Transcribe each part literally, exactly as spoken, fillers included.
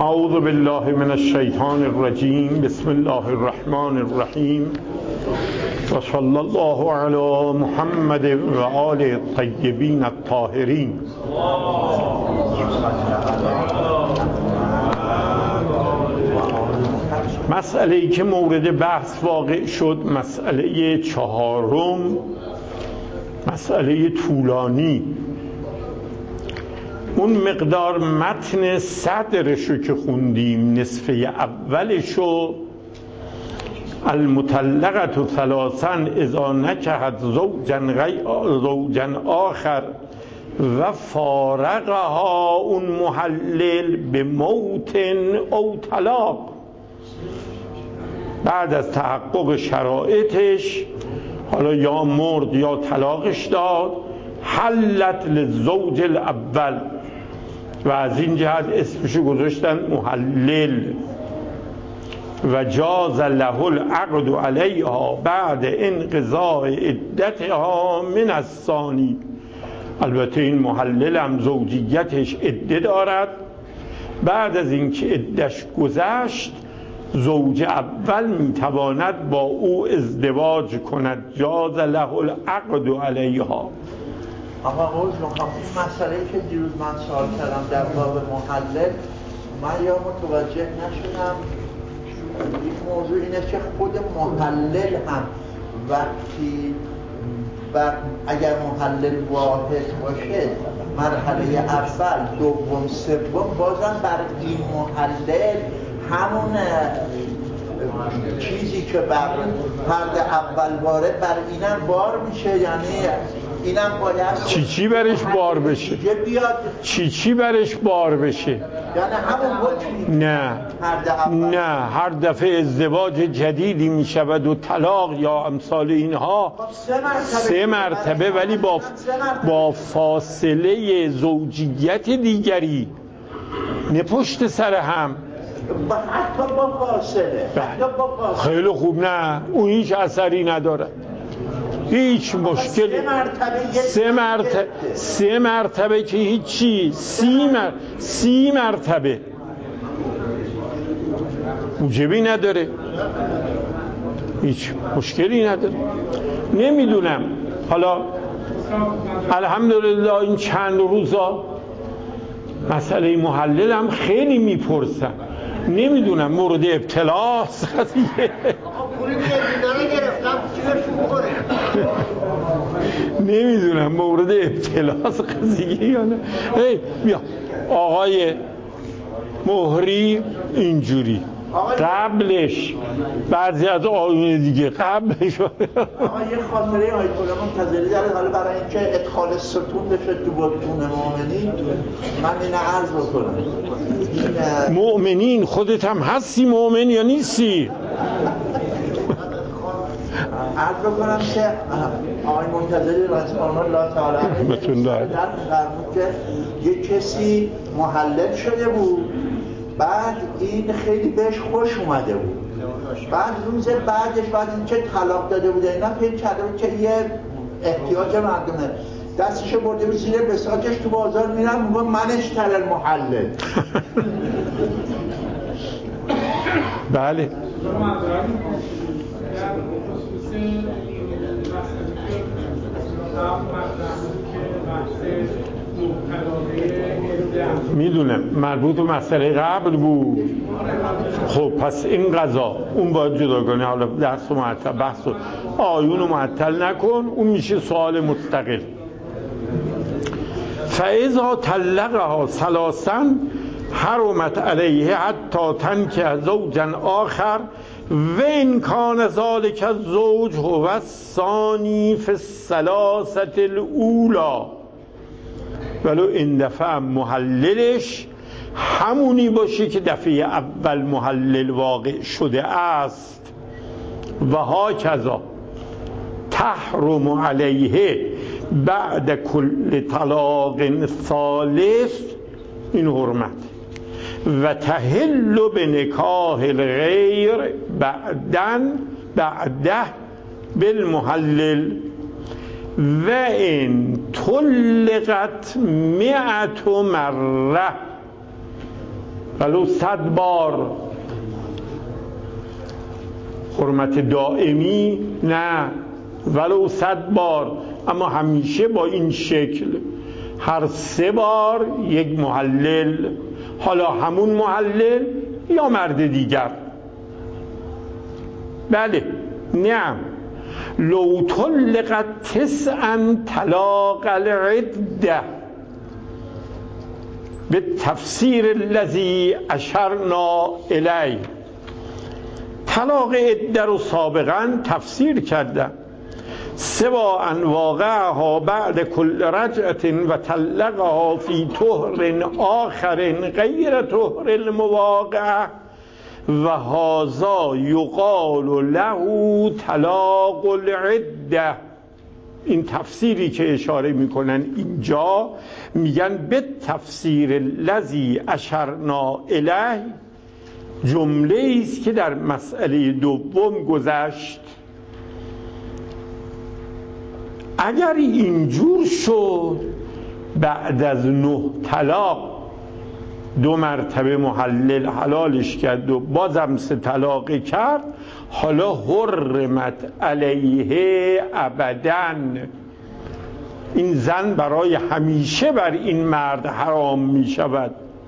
اعوذ بالله من الشیطان الرجیم. بسم الله الرحمن الرحیم و صلی الله علی محمد و آل الطیبین الطاهرین. مسئله ای که مورد بحث واقع شد مسئله چهارم، مسئله طولانی. اون مقدار متن صدرشو که خوندیم، نصفه اولشو، المطلقة ثلاثا اذا نکحت زوجا غیر زوجا آخر و فارقها، اون محلل به موت او طلاق، بعد از تحقق شرایطش، حالا یا مرد یا طلاقش داد، حلت للزوج الاول، و از این جهت اسمشو گذاشتن محلل. و جاز له العقد علیها بعد انقضاء عدتها من الثانی. البته این محلل هم زوجیتش عده دارد، بعد از اینکه عدش گذشت زوج اول میتواند با او ازدواج کند. جاز له العقد علیها. آقا قول جون، این مسئله که دیروز من سوال کردم در باب محلل، من یا متوجه نشدم. این موضوع اینه که خود محلل هم وقتی بر اگر محلل واحد باشه، مرحله اول، دوم، سوم، بازم بر این محلل همون چیزی که بر فرد اول وارد بر اینم بار میشه. یعنی اینم باید چی چی برش بار بشه؟ چی چی برش بار بشه؟ یعنی همون حکمی؟ نه نه، هر دفعه ازدواج جدیدی میشود و طلاق یا امثال اینها سه مرتبه, سه مرتبه ولی با با فاصله زوجیت دیگری، نه پشت سر هم، حتی با فاصله. حتی با فاصله. خیلی خوب. نه، اون هیچ اثری نداره، هیچ مشکل. سه مرتبه سه مرتبه سه مرتبه که هیچی، سی مر... سی مرتبه موجبی نداره، هیچ مشکلی نداره. نمیدونم، حالا الحمدلله این چند روزا مسئله محلل هم خیلی میپرسن. نمیدونم مورد ابتلاست قضیه. نمیدونم مورد ابتلاست قضیه یا نه. هی بیا آقای مهری اینجوری، قبلش بعضی از آیون دیگه قبلش. آقا یه خاطره آیت الله منتظری داره، حالا برای اینکه ادخال ستون بشه تو بطون مؤمنین من این عرض بکنم. مؤمنین خودت هم هستی مؤمن یا نیستی؟ عرض بکنم که آقای منتظری رضوان الله تعالی علیه در فرمود که یه کسی محلل شده بود، بعد این خیلی بهش خوش اومده بود، بعد روز بعدش بعد اینکه طلاق داده بود اینا فکر کرده بود که یه احتیاج مردمه، دستشو برده بود زیر بساطش، تو بازار میرم میگه منش تر المحلل. بله. میدونم مربوط به مسئله قبل بود. خب پس این قضا اون باید جداگانه، حالا درس و معطل بحث و آیون و معطل نکن، اون میشه سوال مستقل. فاذا طلقها ثلاثا حرمت علیه حتی تنکح زوجا آخر و ان کان ذلک الزوج هو الثانی فی الثلاثه الاولی. ولو این دفعه محللش همونی باشه که دفعه اول محلل واقع شده است. و هاکذا تحرم علیه بعد کل طلاق ثالث، این حرمت، و تحل به نکاح الغیر بعدن بعده بالمحلل و این طلقت مئت مره ولو صد بار. حرمت دائمی نه، ولو صد بار، اما همیشه با این شکل، هر سه بار یک محلل، حالا همون محلل یا مرد دیگر. بله نعم. لو طلقت تسعا طلاق العده به تفسیر الذی اشرنا الیه. طلاق عده رو سابقا تفسیر کردن، سوا ان واقعها بعد کل رجعت و طلقها فی طهر آخر غیر طهر المواقع و هذا یقال له طلاق العده. این تفسیری که اشاره میکنن اینجا، میگن به تفسیر الذی اشرنا الیه، جمله است که در مسئله دوم گذشت. اگر اینجور شد بعد از نه طلاق دو مرتبه محلل حلالش کرد و بازم سه طلاق کرد، حالا حرمت علیه ابداً، این زن برای همیشه بر این مرد حرام می شود.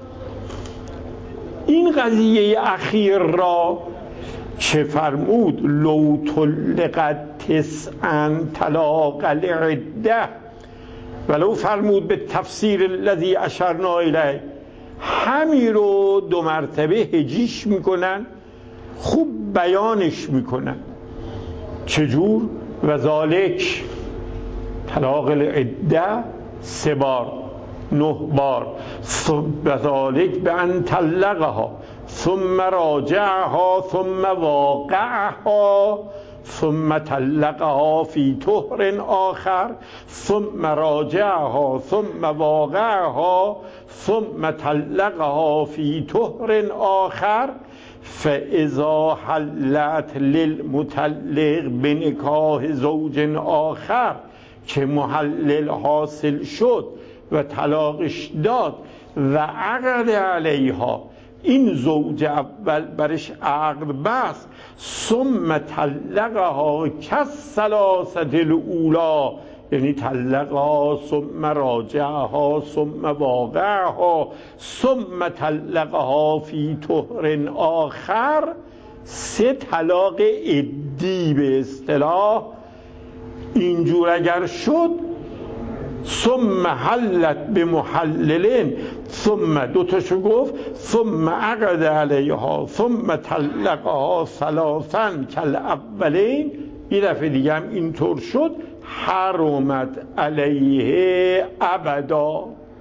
این قضیه اخیر را چه فرمود؟ لو طلقت تسعا طلاق العده، ولو فرمود به تفسیر الذی اشرنا الیه، همین رو دو مرتبه هجیش میکنن، خوب بیانش میکنن. چجور؟ و ذالک، طلاق العده سه بار، نه بار، و ذالک به ان طلقها ثم راجعها ثم واقعها ثم طلقها فی طهر آخر ثم راجعها ثم واقعها ثم طلقها فی طهر آخر فاذا حلت للمطلق بنکاح زوج آخر، که محلل حاصل شد و طلاقش داد و عقد علیها، این زوج اول برش عقد بست، ثم طلقها کالثلاثه الاولی، یعنی طلقها ثم راجعها ثم واقعها ثم طلقها فی طهر آخر، سه طلاق عدی به اصطلاح. اینجور اگر شد ثم حلت به محللین، ثم دوتاشو گفت، ثم عقد علیها ثم طلقها ثلاثا کالاولین، یه دفعه دیگه هم اینطور شد، حرمت علیه ابدا.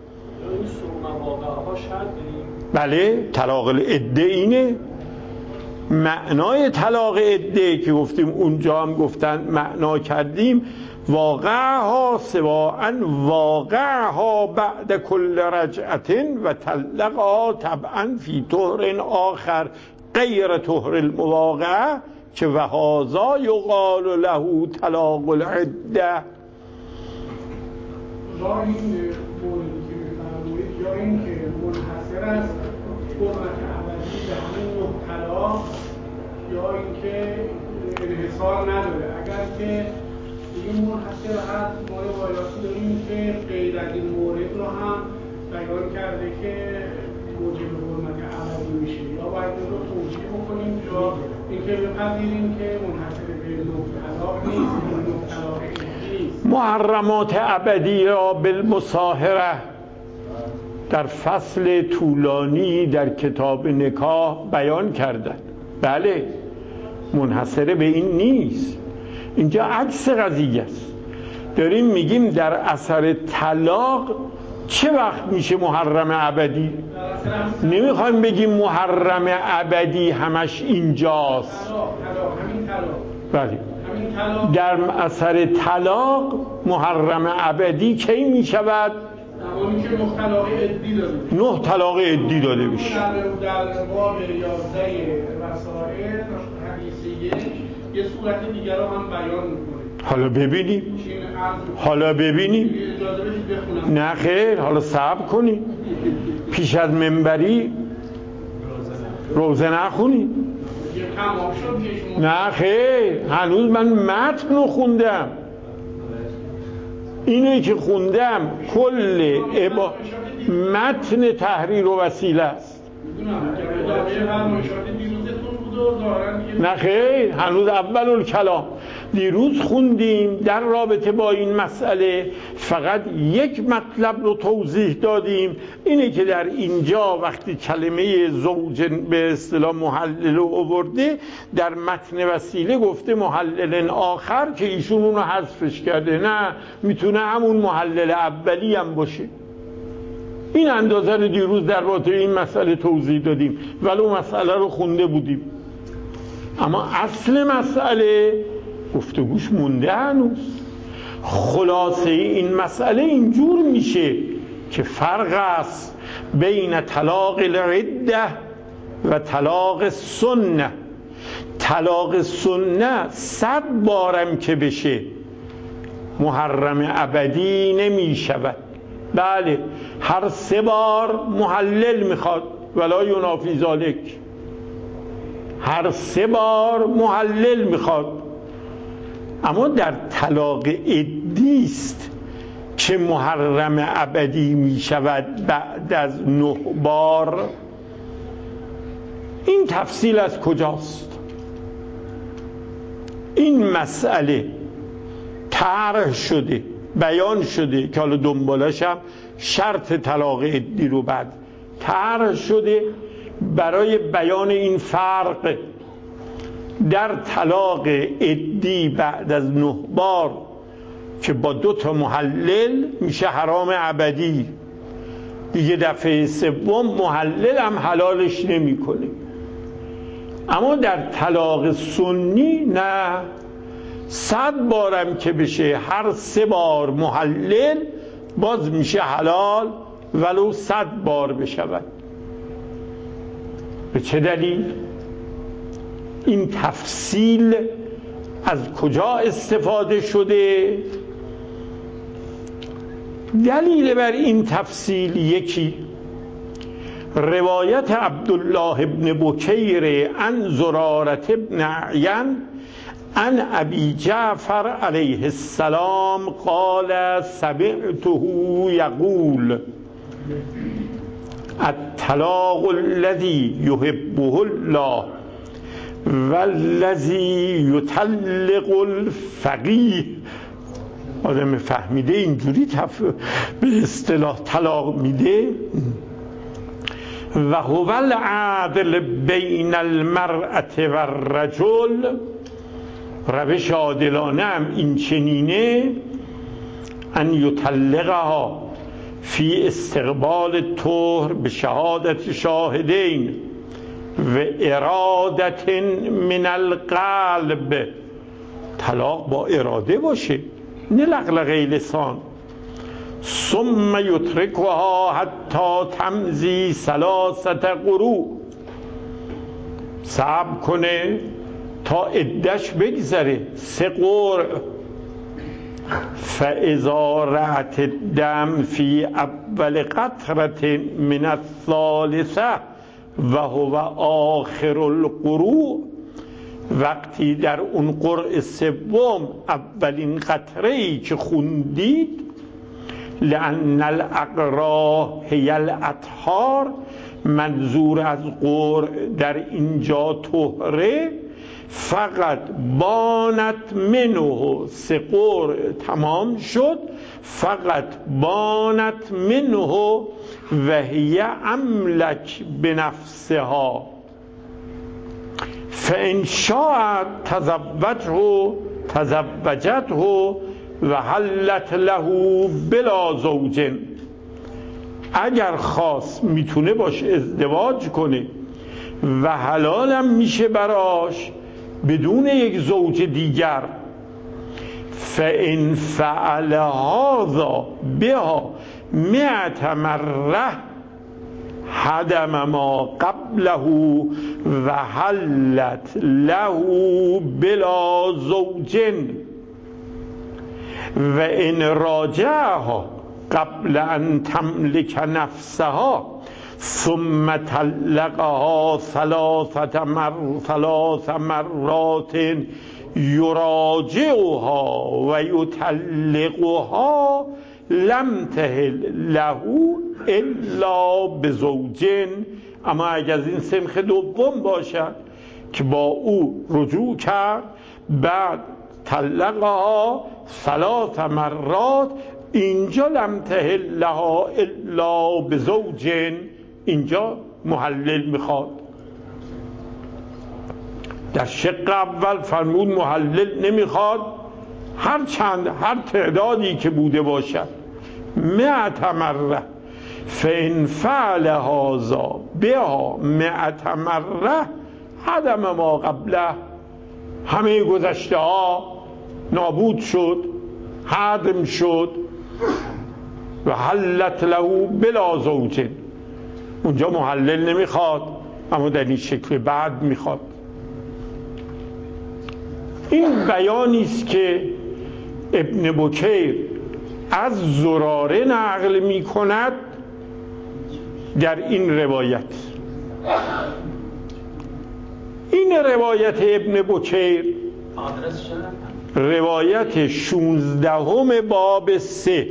بله طلاق العده اینه، معنای طلاق عده که گفتیم اونجا هم گفتن معنا کردیم، واقعها سواء واقعها بعد کل رجعت و طلقها طبعا فی طهر آخر غیر طهر المواقع، که وهذا یقال له طلاق العده. یا این موردی که میفرمایید یا این که منحصر است حرمت ابدی به همین نه طلاق، یا اینکه انحصار نداره. اگر که این منحصر هست، ما روایاتی داریم که غیر از این مورد رو هم بیان کرده که موجب حرمت ابدی میشه، یا باید این رو توجیه بکنیم یا اینکه بپذیریم که منحصر به نه طلاق نیست، نه طلاق نیست. محرمات ابدی را بالمصاهره در فصل طولانی در کتاب نکاح بیان کردن. بله منحصره به این نیست، اینجا عکس قضیه است. داریم میگیم در اثر طلاق چه وقت میشه محرم ابدی؟ نمیخوایم بگیم محرم ابدی همش اینجاست. بله در اثر طلاق محرم ابدی کی میشود؟ زمانی که نه طلاق عدی داده بشه. نه طلاق عدی داده بشه. در باب یازده وسائل حدیث یک یه صورت دیگر رو هم بیان میکنه. حالا ببینیم حالا ببینیم نه خیر، حالا صبر کنیم. پیش از منبری روزه نخونی؟ نه خیر، هنوز من متن رو خوندم. اینی که خوندم کل عبا... متن تحریر و وسیله است. نه خیر، هنوز اول الکلام. دیروز خوندیم در رابطه با این مسئله، فقط یک مطلب رو توضیح دادیم، اینه که در اینجا وقتی کلمه زوج به اصطلاح محلل رو آورده، در متن وسیله گفته محلل آخر که ایشون اون رو حذفش کرده. نه، میتونه همون محلل اولی هم باشه. این اندازه رو دیروز در رابطه این مسئله توضیح دادیم، ولو مسئله رو خونده بودیم. اما اصل مسئله گفتگوش مونده هنوز. خلاصه این مسئله اینجور میشه که فرق است بین طلاق العده و طلاق سنه. طلاق سنه صد بارم که بشه محرم ابدی نمی شود. بله، هر سه بار محلل میخواد، ولا ینافی ذالک. هر سه بار محلل میخواد. اما در طلاق عدیست که محرم ابدی می شود بعد از نه بار. این تفصیل از کجاست؟ این مسئله طرح شده، بیان شده که حالا دنبالش هم شرط طلاق عدی رو بعد طرح شده برای بیان این فرق در طلاق عدی بعد از نه بار که با دو تا محلل میشه حرام ابدی. دیگه دفعه سوم محلل هم حلالش نمیکنه. اما در طلاق سنی نه، صد بارم که بشه هر سه بار محلل باز میشه حلال، ولو صد بار بشود. به چه دلیل؟ این تفصیل از کجا استفاده شده؟ دلیل بر این تفصیل یکی روایت عبدالله ابن بکیر عن زرارة ابن اعین عن ابی جعفر علیه السلام قال سمعته یقول الطلاق الذی یحبه الله والذی یطلق الفقیه. آدم فهمیده اینجوری تف... به اصطلاح طلاق میده. و هو العدل بین المرأة و الرجل. روش عادلانه هم این چنینه ان یطلقها فی استقبال الطهر به شهادت شاهدین و ارادت من القلب. طلاق با اراده باشه، نه لغلغه لسان. ثم یترکها حتی تمضی ثلاثه قروء. صبر کنه تا عدش بگذره، سه قرء. فاذا رأت الدم فی اول قطرة من الثالثه و هو آخر القروء. وقتی در اون قرء سوم اولین قطره‌ای که خوندید، لأن الاقراء هی الاطهار، منظور از قرء در اینجا طهره، فقط بانت منه، سه قرء تمام شد، فقط بانت منه و هی املک بنفسها فان شاءت تزوجه تزوجته و حلت له بلا زوج. اگر خواست میتونه باش ازدواج کنه و حلالم میشه براش بدون یک زوج دیگر. فان فعل هذا بها مئت مره حدم ما قبله و حلت له بلا زوج. و ان راجعها قبل ان تملک نفسها ثم طلقها ثلاثة مر ثلاث مرات یراجعها و یطلقها لم تحل له الا بزوج. اما اگر از این سنخ دوم باشد که با او رجوع کرد بعد طلقها ثلاث مرات، اینجا لم تحل لها الا بزوج، اینجا محلل میخواد. در شق اول فرمود محلل نمیخواد، هر چند هر تعدادی که بوده باشد. مئت مره فان فعل هذا بها مئت مره هدم ما قبله، همه گذشته ها نابود شد، هدم شد. و حلت له بلا زوج، اونجا محلل نمیخواد اما در این شکل بعد میخواد. این بیانی است که ابن بکیر از زراره نقل میکند در این روایت. این روایت ابن بکیر روایت شونزدهم باب سه،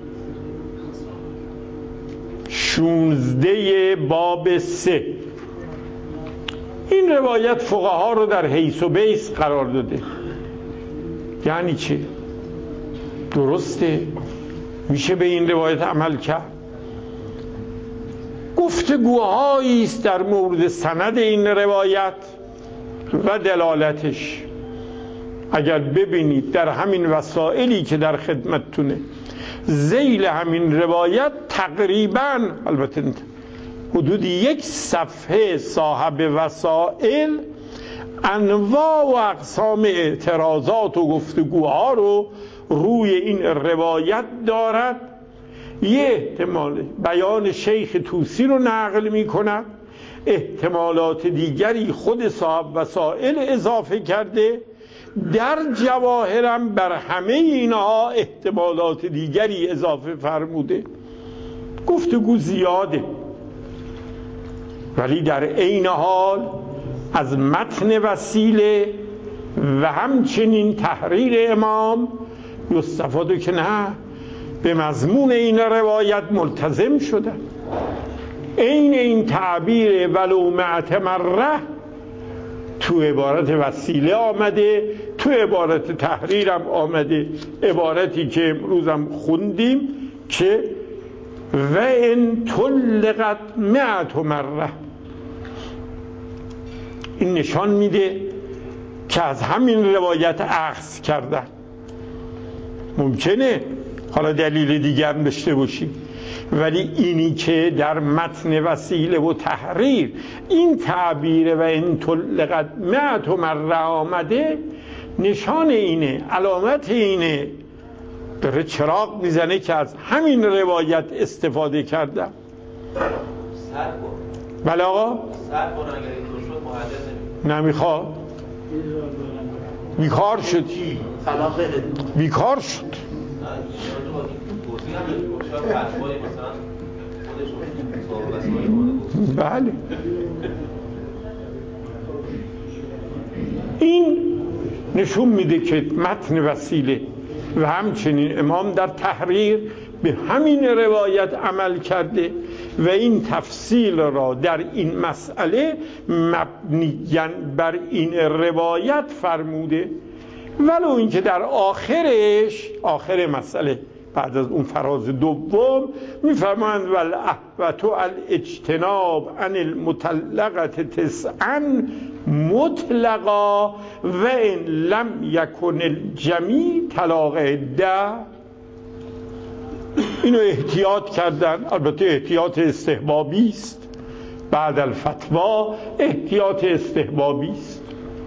شونزده باب سه. این روایت فقها رو در حیث و بیس قرار داده. یعنی چه؟ درسته؟ میشه به این روایت عمل کرد؟ گفتگوهایی است در مورد سند این روایت و دلالتش. اگر ببینید در همین وسائلی که در خدمتتونه ذیل همین روایت تقریباً، البته حدود یک صفحه صاحب وسائل انواع و اقسام اعتراضات و گفتگوها رو روی این روایت دارد. یه احتمال بیان شیخ طوسی رو نقل می کند، احتمالات دیگری خود صاحب وسائل اضافه کرده، در جواهرم بر همه اینها احتمالات دیگری اضافه فرموده. گفتگو زیاده، ولی در عین حال از متن وسیله و همچنین تحریر امام یستفاده که نه به مضمون این روایت ملتزم شدن. عین این تعبیر ولو مئت مره تو عبارت وسیله آمده، تو عبارت تحریرم آمده، عبارتی که امروزم خوندیم که و ان طلقت مئت مره. این نشان میده که از همین روایت اخذ کردن. ممکنه حالا دلیل دیگر هم داشته باشی، ولی اینی که در متن وسیله و تحریر این تعبیر و این طلقت مئت مره آمده نشان اینه، علامت اینه، داره چراغ میزنه که از همین روایت استفاده کردم. بله آقا؟ نمیخواد، بیکار شد، بیکار شد. بله این نشون میده که متن وسیله و همچنین امام در تحریر به همین روایت عمل کرده و این تفصیل را در این مسئله مبنیاً بر این روایت فرموده. ولو اینکه در آخرش، آخر مسئله بعد از اون فراز دوم میفرمایند والاحوط الاجتناب عن المطلقة تسعا مطلقا و ان لم یکن الجمیع طلاق عده. اینو احتیاط کردن، البته احتیاط استحبابی است، بعد الفتوا احتیاط استحبابی است.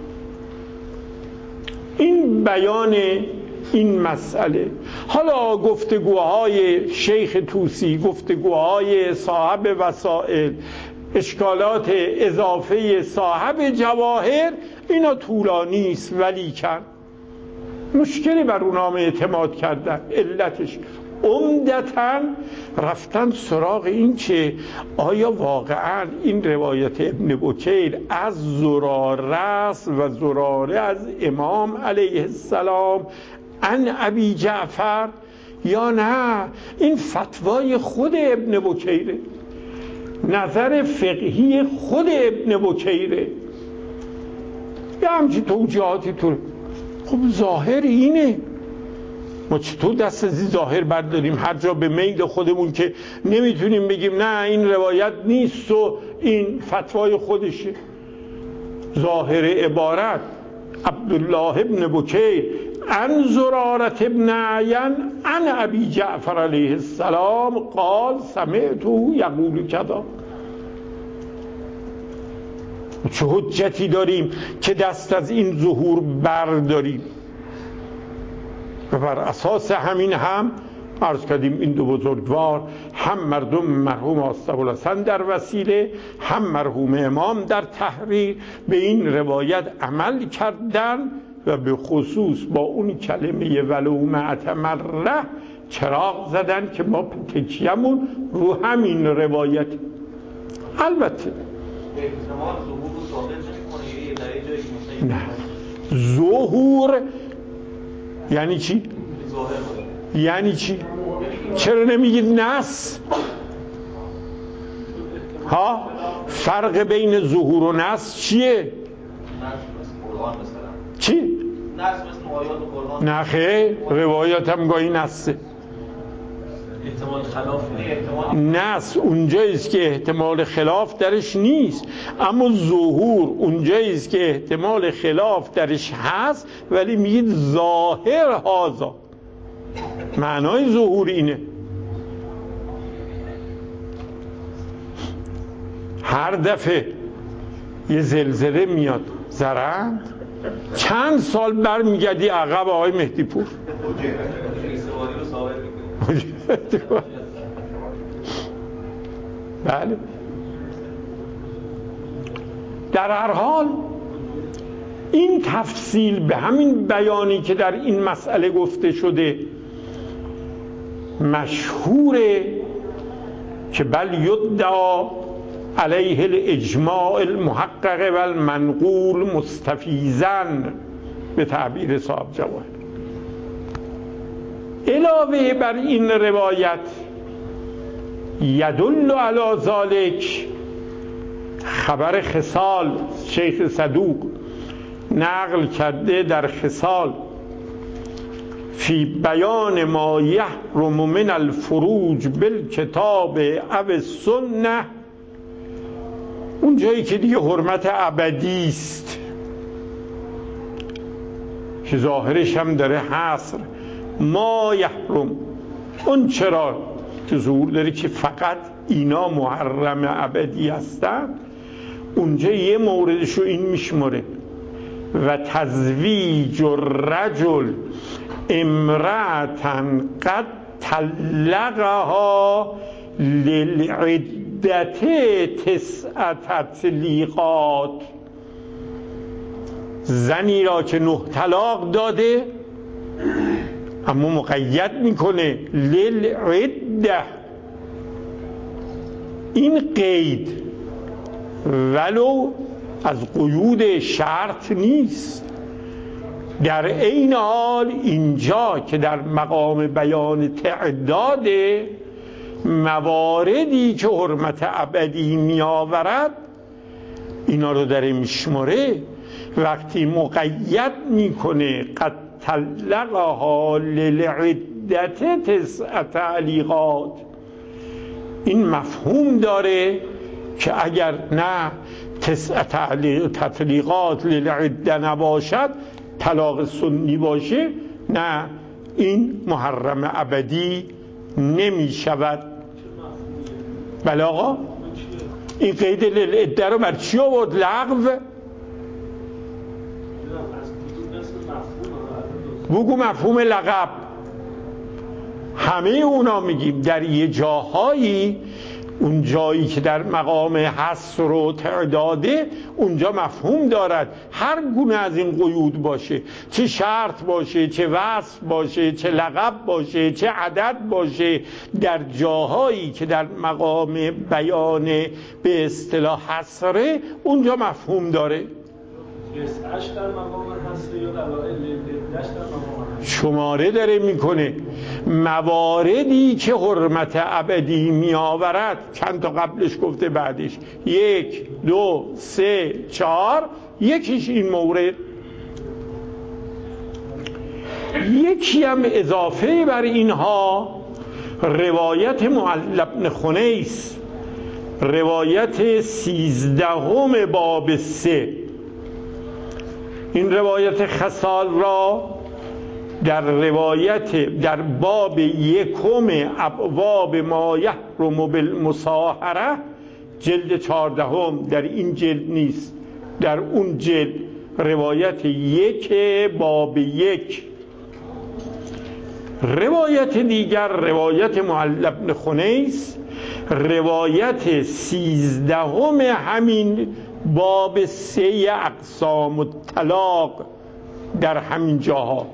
این بیان این مسئله. حالا گفتگوهای شیخ طوسی، گفتگوهای صاحب وسائل، اشکالات اضافه صاحب جواهر، اینا طولانی است، ولی کن مشکلی بر اونام اعتماد کردن. علتش عمدتاً رفتن سراغ این که آیا واقعاً این روایت ابن بکیر از زراره است و زراره از امام علیه السلام عن ابی جعفر یا نه این فتوای خود ابن بکیره، نظر فقهی خود ابن بکیره، یه همچی توجیهاتی تو. خب ظاهر اینه، ما چطور دست از ظاهر برداریم هر جا به میل خودمون که نمیتونیم بگیم نه این روایت نیست و این فتوای خودشه. ظاهر عبارت عبدالله ابن بکیر عن زرارة ابن عین عن ابی جعفر علیه السلام قال سمعته یقول کذا. چه حجتی داریم که دست از این ظهور برداریم؟ و بر اساس همین هم عرض کردیم این دو بزرگوار هم مردم مرحوم آستابالحسن در وسیله هم مرحوم امام در تحریر به این روایت عمل کردن و به خصوص با اون کلمه ولو مئة مره چراغ زدن که ما تکیه‌مون رو همین روایت. البته احتمال ظهور رو ثابت نمی‌کنه، یه در جایی نه ظهور یعنی چی؟ ظاهر یعنی چی؟ چرا نمیگید نص؟ ها؟ فرق بین ظهور و نص چیه؟ چی؟ نص مثل آیات قرآن. نه خیر، روایات هم گاهی نصه. احتمال خلاف نص اونجاییست که احتمال خلاف درش نیست، اما ظهور اونجاییست که احتمال خلاف درش هست ولی میگید ظاهر هازا. معنای ظهور اینه. هر دفعه یه زلزله میاد زرند چند سال برمیگردی عقب آقای مهدی پور. بله. در هر حال این تفصیل به همین بیانی که در این مسئله گفته شده مشهوره که بل یدعا علیه الاجماع المحقق و المنقول مستفیضاً به تعبیر صاحب جواهر. علاوه بر این روایت یدل علی ذلک خبر خصال شیخ صدوق نقل کرده در خصال فی بیان ما یحرم من الفروج بالکتاب او السنه، اون جایی که دیگه حرمت ابدی است که ظاهرش هم داره حصر ما یحرم، اون چرا که ظهور داره که فقط اینا محرم ابدی هستن، اونجا یه موردشو این میشماره و تزویج الرجل امرأة قد طلقها للعدت تسع تطلیقات، زنی را که نه طلاق داده اما مقید میکنه للعده، این قید ولو از قیود شرط نیست. در این حال اینجا که در مقام بیان تعداد مواردی که حرمت ابدی می آورد اینا رو در میشماره، وقتی مقید میکنه قد طلقها للعدت تسع تعلیقات، این مفهوم داره که اگر نه تسع تطلیقات للعده نباشد طلاق سنی باشه، نه این محرم ابدی نمی شود. بله آقا این قید للعده رو بر چی آورد؟ لغو؟ بگو مفهوم لقب. همه اونا میگیم در یه جاهایی اون جایی که در مقام حصر و تعداده اونجا مفهوم دارد. هر گونه از این قیود باشه، چه شرط باشه، چه وصف باشه، چه لقب باشه، چه عدد باشه، در جاهایی که در مقام بیان به اصطلاح حصره اونجا مفهوم داره. اسمش در مقام حصر یا در واقع لدهش در مقام حصر شماره داره میکنه مواردی که حرمت ابدی می آورد. چند تا قبلش گفته، بعدش یک دو سه چهار، یکیش این مورد. یکی هم اضافه بر اینها روایت معل بن خنیس، روایت سیزدهم باب سه. این روایت خصال را در روایت در باب یکم ابواب ما یحرم بالمصاهره جلد چهاردهم، در این جلد نیست، در اون جلد روایت یک باب یک. روایت دیگر روایت معل بن خنیس، روایت سیزدهم همین باب سه اقسام الطلاق در همین جاها.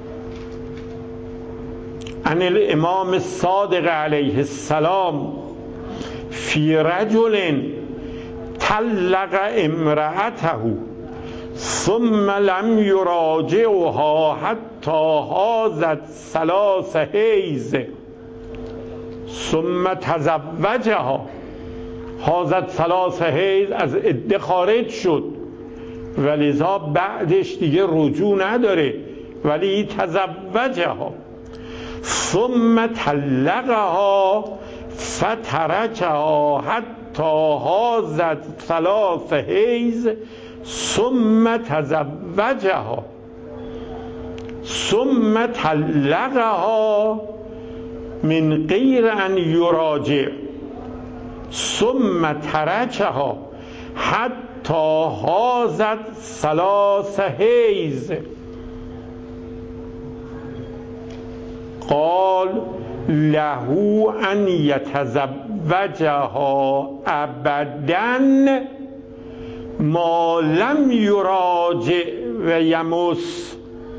عن الامام الصادق علیه السلام فی رجل طلق امرأته ثم لم یراجعها حتی حاضت ثلاث حیض ثم تزوجها. حاضت ثلاث حیض از عده خارج شد، ولذا بعدش دیگه رجوع نداره، ولی تزوجها ثم طلقها فترکها حتی حاضت ثلاث حیض ثم تزوجها ثم طلقها من غیر ان یراجع ثم ترکها حتی حاضت ثلاث حیض. قال له ان یتزوجها ابدا ما لم یراجع و یمس.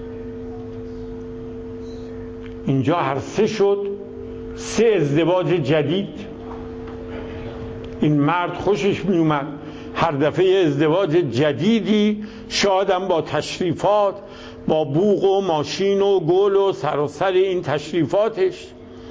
اینجا هر سه شد، سه ازدواج جدید. این مرد خوشش می اومد هر دفعه ازدواج جدیدی، شادم با تشریفات، با بوق و ماشین و گل و سر و سر این تشریفاتش.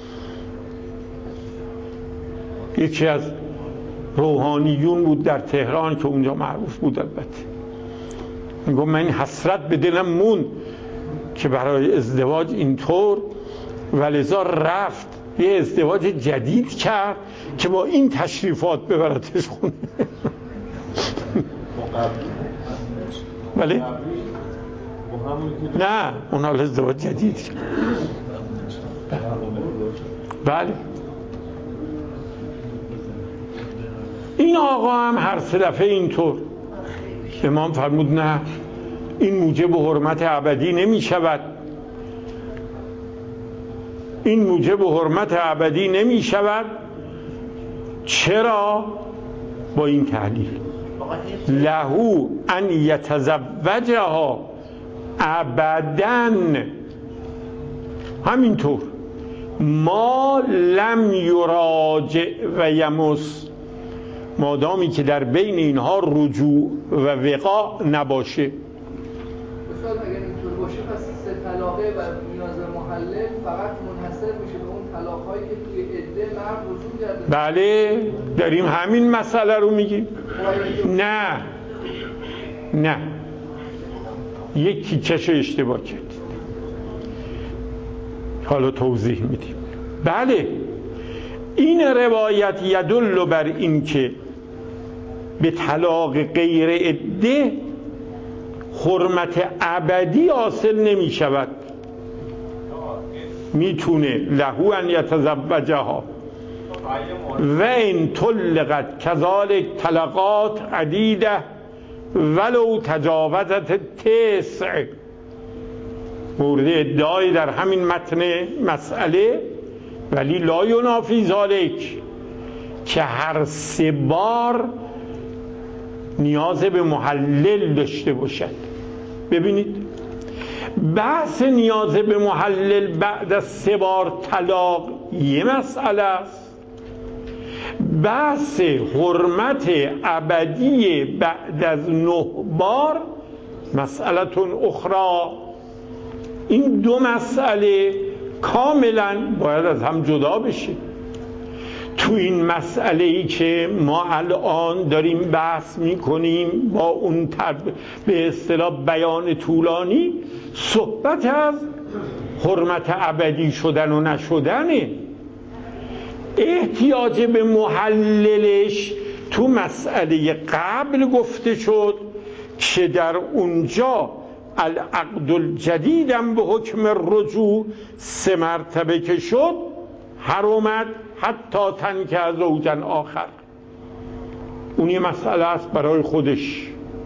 یکی از روحانیون بود در تهران که اونجا معروف بود البته، میگم من این حسرت به دلم موند که برای ازدواج اینطور، ولذا رفت یه ازدواج جدید کرد که با این تشریفات ببرتش خونه. بله؟ نه، اون حال ازدواج جدید کرد. بله. این آقا هم هر سه دفعه اینطور. امام فرمود نه، این موجب حرمت ابدی نمی شود، این موجب حرمت ابدی نمی شود. چرا؟ با این تحلیل لهو ان یتزوجها ابدا، همینطور ما لم یراجع و یمس، مادامی که در بین اینها رجوع و وقاع نباشه. مثلا اگر اینطور باشه پس سه طلاقه و نیاز محلل فقط منحصر میشه به اون طلاق‌هایی که توی عده مرد رجوع کرده. بله، داریم همین مسئله رو میگیم. نه نه یکی چش اشتباه کرد، حالا توضیح میدیم. بله، این روایت یدل بر این که به طلاق غیر عده حرمت ابدی حاصل نمی شود. میتونه لهو ان یتزوجها و این طلقت کذالک طلقات عدیده ولو تجاوزت تسع. مورد ادعای در همین متن مسئله، ولی لا ینافی ذالک که هر سه بار نیاز به محلل داشته باشد. ببینید بحث نیاز به محلل بعد از سه بار طلاق یه مسئله است، بحث حرمت ابدی بعد از نه بار مسئلتون اخرى. این دو مسئله کاملا باید از هم جدا بشه. تو این مسئله ای که ما الان داریم بحث میکنیم با اون به اصطلاح بیان طولانی، صحبت از حرمت ابدی شدن و نشدنه. احتیاج به محللش تو مسئله قبل گفته شد که در اونجا العقد الجدیدم به حکم رجوع سه مرتبه که شد حرمت حتی تنکه زوجا آخر. اون یه مسئله است برای خودش.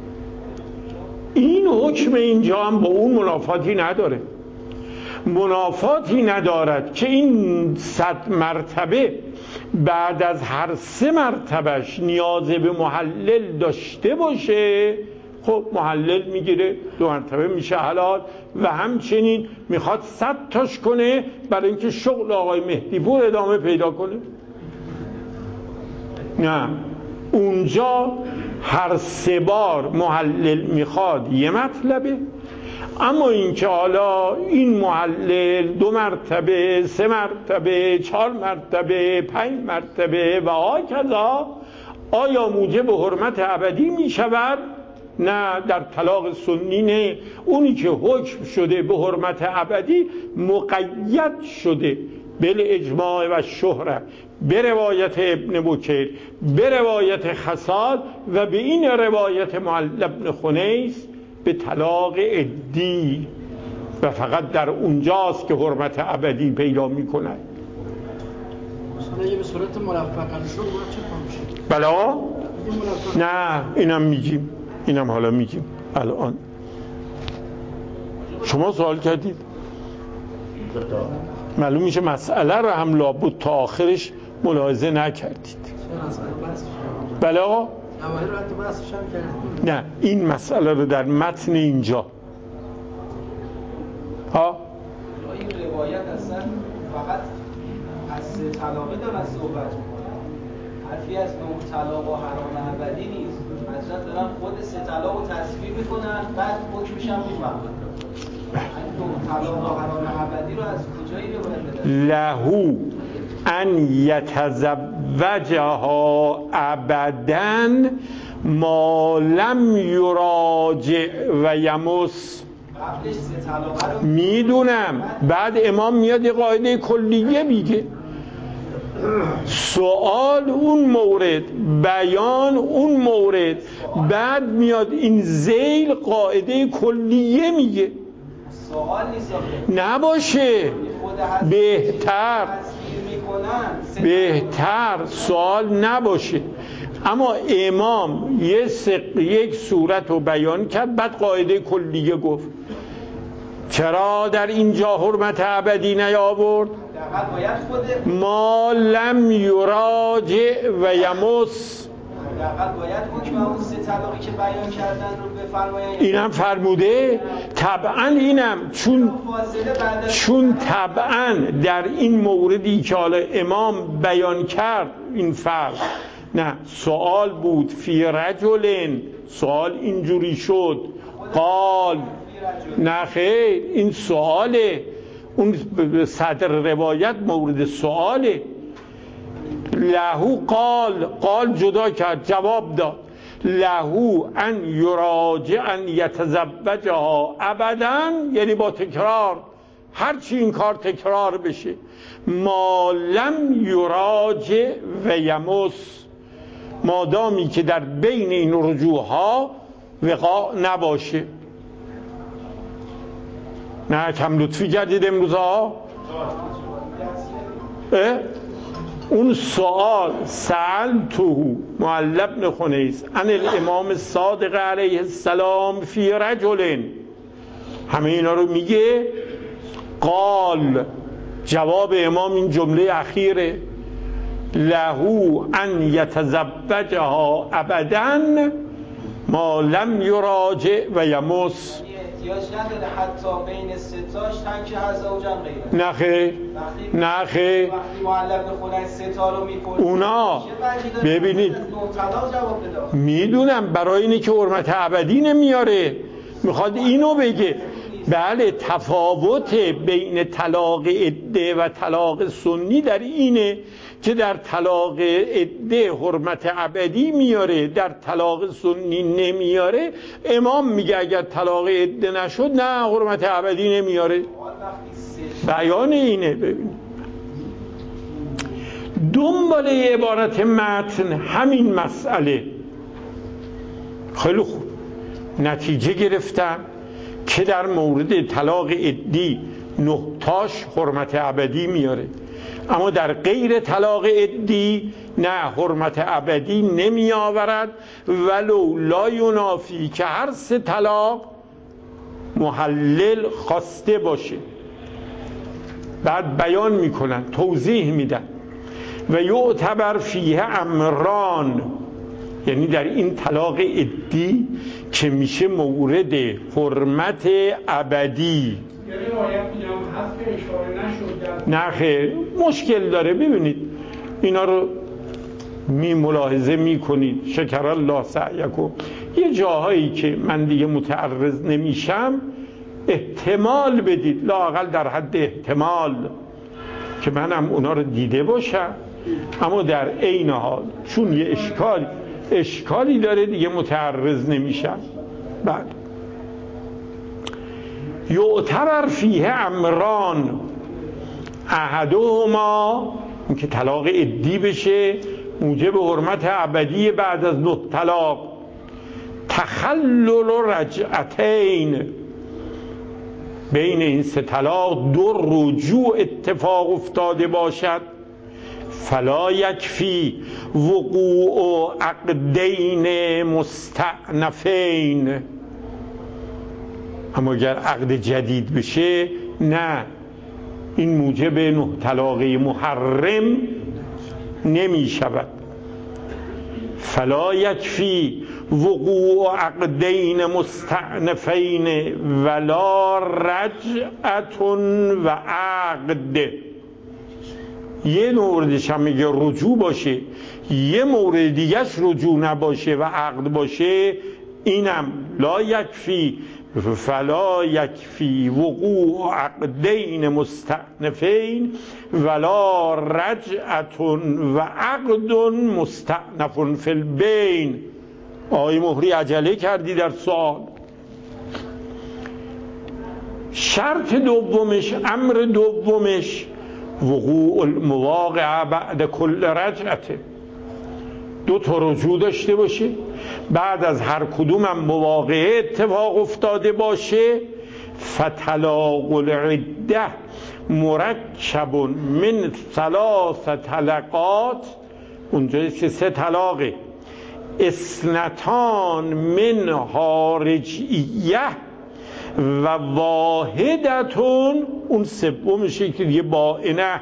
این حکم اینجا هم با اون منافاتی نداره، منافاتی ندارد که این صد مرتبه بعد از هر سه مرتبهش نیاز به محلل داشته باشه. خب محلل میگیره، دو مرتبه میشه حلال، و همچنین میخواد صد تاش کنه برای اینکه شغل آقای مهدی پور ادامه پیدا کنه. نه، اونجا هر سه بار محلل میخواد یه مطلبه، اما اینکه حالا این محلل دو مرتبه، سه مرتبه، چهار مرتبه، پنج مرتبه و هاکذا آیا موجب حرمت ابدی میشود؟ نه، در طلاق سنی نه. اونی که حکم شده به حرمت ابدی مقید شده بل اجماع و شهره، به روایت ابن بکیر، به روایت خصال و به این روایت معل ابن خنیس به طلاق عدی، و فقط در اونجاست که حرمت ابدی پیدا میکنه. اگه به صورت مرفقا شد چه میشه؟ بلا؟ نه، اینم میگیم، اینم حالا میگیم. الان شما سوال کردید، معلوم میشه مسئله رو هم لابد تا آخرش ملاحظه نکردید. بله آقا؟ نه، این مسئله رو در متن اینجا ها این روایت اصلا فقط از سه طلاقه دارن صحبت میکنن، حرفی از نه طلاق و حرام ابدی نیست. حضرت دارن خود سه طلاق رو تصویر میکنن، بعد حکمش هم میفهمن. این نه طلاق و حرام ابدی رو از کجایی روایت بدن؟ لهو ان یتزوجها ابداً ما لم یراجع و یمس. میدونم، بعد امام میاد یه قاعده کلیه میگه، سوال اون مورد، بیان اون مورد، بعد میاد این ذیل قاعده کلیه میگه. سوال نیست نباشه، بهتر بهتر سوال نباشه. اما امام یه سق... یک صورت رو بیان کرد، بعد قاعده کلیه گفت. چرا در اینجا حرمت ابدی نیاورد؟ ما لم یراجع و یمس. باید حکم اون سه طلاقی که بیان کردن رو بفرمایید. اینم فرموده طبعا، اینم چون چون طبعا در این موردی که حالا امام بیان کرد این فرق. نه، سوال بود فی رجل، سوال اینجوری شد قال. نه خیر، این سواله، اون صدر روایت مورد سواله. لهو قال، قال جدا کرد، جواب داد لهو ان یراجع ان یتزوجها ابدا، یعنی با تکرار، هرچی این کار تکرار بشه. ما لم یراجع و یمس، مادامی که در بین این رجوع ها وقاع نباشه. نه کم لطفی کردید امروز ها. اون سوال سألته معل ابن خنیس عن الامام الصادق علیه السلام فی رجل، همه اینا رو میگه. قال، جواب امام این جمله اخیره، له ان یتزوجها ابدا ما لم یراجع و یمس. احتیاج نداره حتی بین ستاش تنکه هر زوجم غیره. نه خیر نه خیر. وقتی معلق بخونن ستا رو میکنه اونا ببینید میدونم برای اینه که حرمت ابدی نمیاره، میخواد اینو بگه. بله تفاوت بین طلاق عده و طلاق سنی در اینه که در طلاق عده حرمت ابدی میاره، در طلاق سنی نمیاره. امام میگه اگر طلاق عده نشد نه حرمت ابدی نمیاره. بیان اینه. ببینید دنبال عبارت متن همین مسئله. خیلی خوب نتیجه گرفتم که در مورد طلاق عدی نهتاش حرمت ابدی میاره، اما در غیر طلاق عدی نه حرمت ابدی نمی آورد، ولو لا ینافی که هر سه طلاق محلل خواسته باشه. بعد بیان میکنن، توضیح میدن و یعتبر فیه امران، یعنی در این طلاق عدی که میشه مورد حرمت ابدی. نه خیر مشکل داره. ببینید اینا رو می ملاحظه می کنید. شکر الله سعیکم. یه جاهایی که من دیگه متعرض نمیشم احتمال بدید، لااقل در حد احتمال که منم اونا رو دیده باشم، اما در عین حال چون یه اشکالی اشکالی داره دیگه متعرض نمیشم. بعد یعتبر فیه امران احدهما، این که طلاق عدی بشه موجب حرمت ابدی بعد از نه طلاق، تخلل رجعتین، بین این سه طلاق دو رجوع اتفاق افتاده باشد. فلا یکفی وقوع عقدین مستأنفین، اما اگر عقد جدید بشه نه، این موجب نه طلاقه محرم نمی شود. فلا یکفی وقوع عقدین مستأنفین ولا رجعت و عقد. یه موردش هم میگه رجوع باشه، یه مورد دیگهش رجوع نباشه و عقد باشه، اینم لا یکفی. فلا یکفی وقوع عقدین مستأنفین ولا رجعت و عقد مستأنف فی البین. آقای مهری عجله کردی در سوال. شرط دومش، امر دومش وقوع المواقع بعد کل رجعته، دو تا رجوع داشته باشه، بعد از هر کدوم هم مواقعه اتفاق افتاده باشه. فطلاق العده مرکب من ثلاث طلقات، اونجایی که سه طلاقه، اثنتان من رجعیه و واحدتون، اون سومشه که دیگه باینه.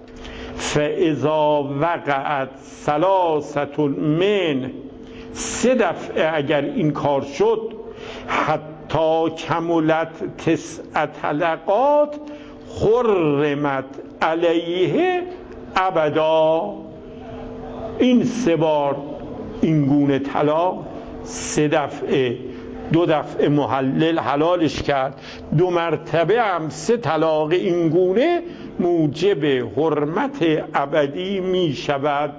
فاذا وقعت ثلاثه من، سه دفعه اگر این کار شد، حتی کملت تسع طلقات حرمت علیه ابدا. این سه بار این گونه طلاق، سه دفعه، دو دفعه محلل حلالش کرد، دو مرتبه هم سه طلاق این گونه موجب حرمت ابدی می شود.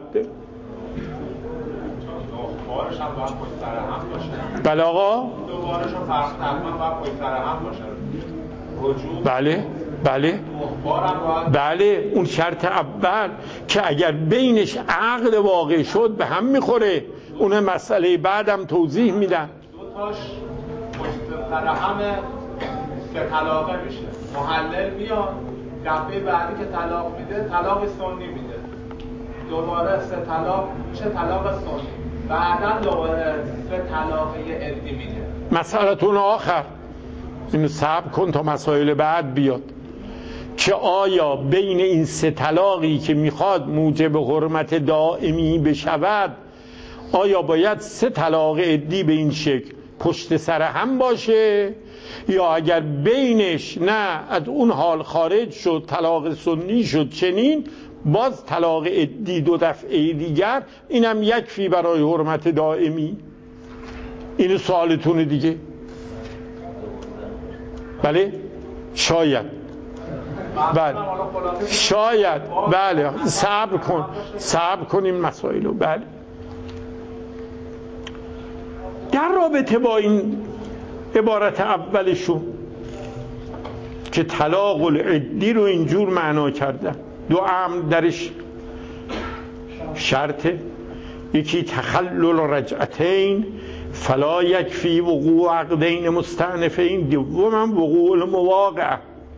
بارش هم باید پشت سر هم باشه. بله آقا؟ دو بارش هم فرق تقریبا باید پشت سر هم باشه. رجوع. بله بله باید... بله اون شرط اول که اگر بینش عقد واقع شد به هم میخوره. اون مسئله بعدم توضیح میدم. دو تاش پشت سر همه سه طلاقه میشه. محلل میاد دفعه بعدی که طلاق میده طلاق سنی میده، دوباره سه طلاق میشه طلاق سنی، بعدا دوباره سه طلاقه عدی میده. مسئلتون آخر اینو صبر کن تا مسائل بعد بیاد. که آیا بین این سه طلاقی که میخواد موجب حرمت دائمی بشود آیا باید سه طلاق عدی به این شکل پشت سر هم باشه، یا اگر بینش نه از اون حال خارج شد طلاق سنی شد چنین باز طلاق عدی دو دفعه دیگر اینم یکفی برای حرمت دائمی؟ این سوالتونه دیگه. بله شاید، بله شاید، بله صبر کن صبر کنیم مسائلو. بله در رابطه با این عبارت اولشون که طلاق العدی رو اینجور معنا کردن، دو امر درش شرطه، یکی تخلل رجعتین فلا یکفی وقوع عقدین مستأنفین، دوم وقوع المواقع.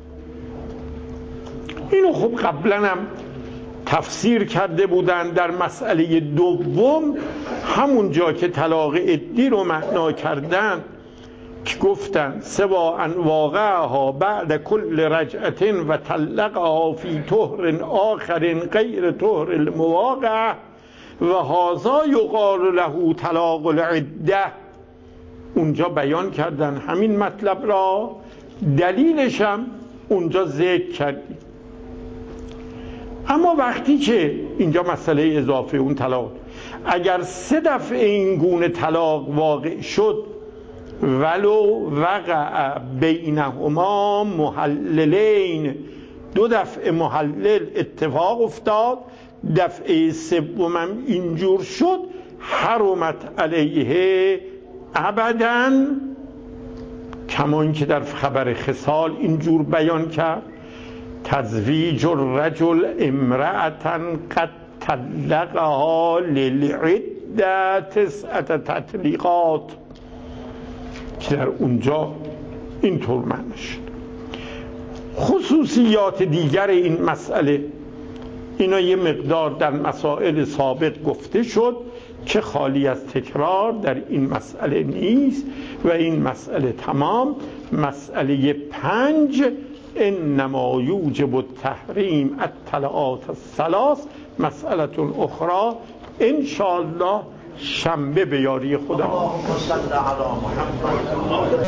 اینو خب قبلا هم تفسیر کرده بودن در مسئله دوم، همون جا که طلاق عدی رو معنا کردن که گفتن سوا ان واقعها بعد کل رجعت و طلقها فی طهر آخر غیر طهر المواقع و هذا یقال له طلاق العده. اونجا بیان کردن همین مطلب را، دلیلش هم اونجا ذکر کردیم. اما وقتی که اینجا مسئله اضافه اون طلاق، اگر سه دفعه این گونه طلاق واقع شد ولو وقع بینهما محللین، دو دفعه محلل اتفاق افتاد، دفعه سومم اینجور شد، حرمت علیه ابداً، کمان که در خبر خصال اینجور بیان کرد تزویج الرجل امرأة قد طلقها للعدة تسعة تطلیقات، که در اونجا اینطور معنی شد. خصوصیات دیگر این مسئله، اینا یه مقدار در مسائل سابق گفته شد که خالی از تکرار در این مسئله نیست و این مسئله تمام. مسئله پنج انما یوجب التحریم الطلقات الثلاث، مسئله اخرى ان شاء الله شنبه به یاری خدا.